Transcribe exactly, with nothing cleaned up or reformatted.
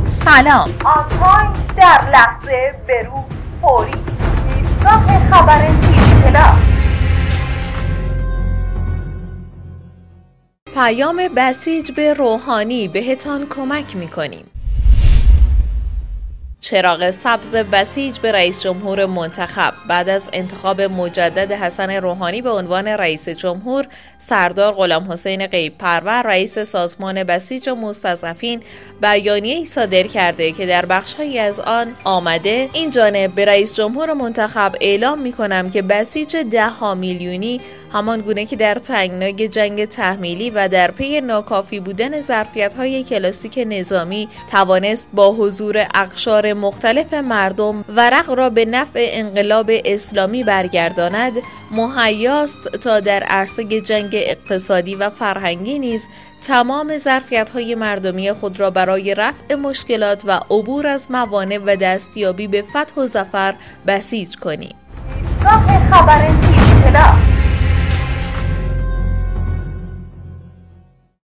سلام. آنتاین در لحظه برو فوری ایستگاه خبر تیوی پلاس. پیام بسیج به روحانی بهتان کمک میکنیم. چراغ سبز بسیج به رئیس جمهور منتخب. بعد از انتخاب مجدد حسن روحانی به عنوان رئیس جمهور، سردار غلامحسین غیب‌پرور رئیس سازمان بسیج و مستضعفین بیانیه‌ای صادر کرده که در بخش‌هایی از آن آمده این جانب به رئیس جمهور منتخب اعلام می‌کنم که بسیج ده ها میلیونی همان گونه که در تنگنای جنگ تحمیلی و در پی ناکافی بودن ظرفیت‌های کلاسیک نظامی توانست با حضور اقشار مختلف مردم ورق را به نفع انقلاب اسلامی برگرداند، مهیاست تا در عرصه جنگ اقتصادی و فرهنگی نیز تمام ظرفیت‌های مردمی خود را برای رفع مشکلات و عبور از موانع و دستیابی به فتح و ظفر بسیج کنیم. ایستگاه خبر تیوی پلاس.